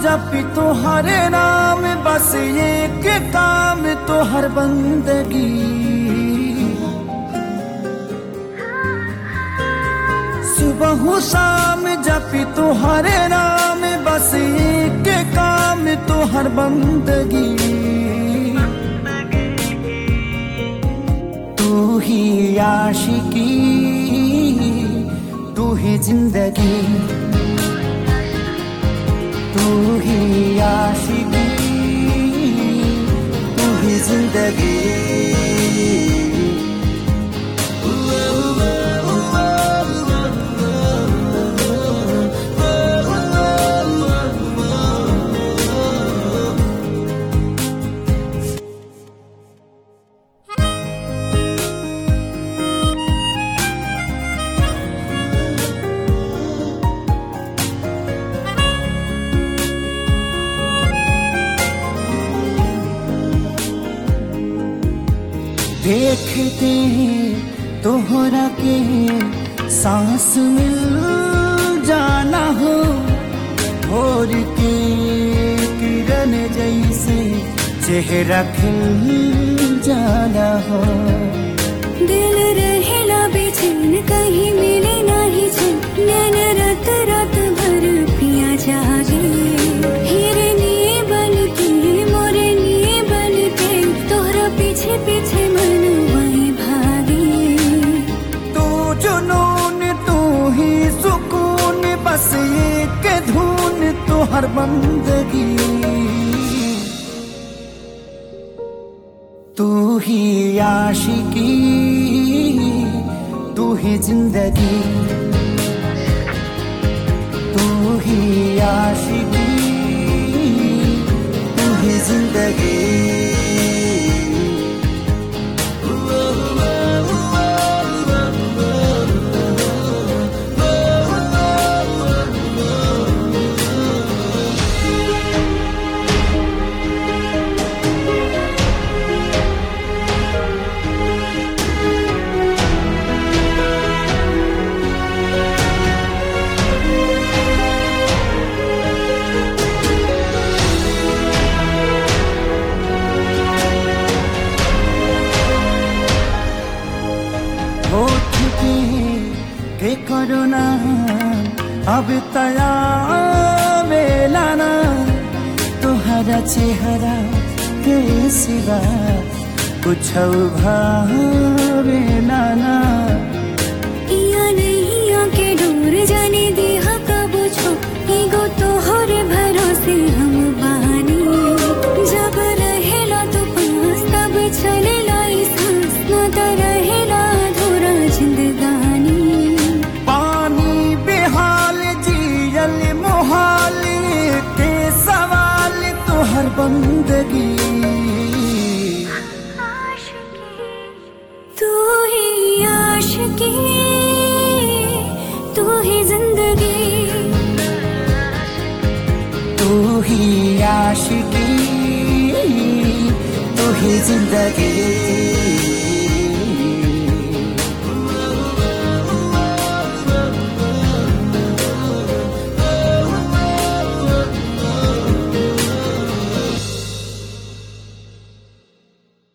जपी तुम्हारे नाम, बस एक काम तो हर बंदगी। सुबह शाम जपी तुम्हारे नाम, बस एक काम तो हर बंदगी। तू ही आशिकी, तू ही जिंदगी, तू ही आशिकी, तू ही जिंदगी। देखते तोहरा के सांस मिल जाना हो, भोर के किरण जैसे चेहरा खिल जाना हो। दिल रहेला बेचैन कहीं मिले नहीं चैन, नैन रात रात भर पिया जागे। हिरनी बनके मोरनी बनके तोहरा पीछे पीछे मन वहीं भागे। तू जुनून तू ही सुकून, बस एक धुन तो हर बंदगी। तू ही आशिकी, तू ही जिंदगी, तू ही आशिकी, तू ही जिंदगी। के करुणा अब तया मेलाना, तुहरा चेहरा के सिवा कुछ भावे नाना। इया नहीं आके डोर जाने दिया कब छो, एगो तोहर भरोसे हम बानी। जब रहेला तो पास तब चलेला ई सांस, ना तो रहेला अधूरा जिंदगानी। पानी बेहाल जियल मोहाल के सवाल तो हर बंदगी। तू ही आशिकी, तू ही जिंदगी, तू ही आशिकी, तू ही जिंदगी।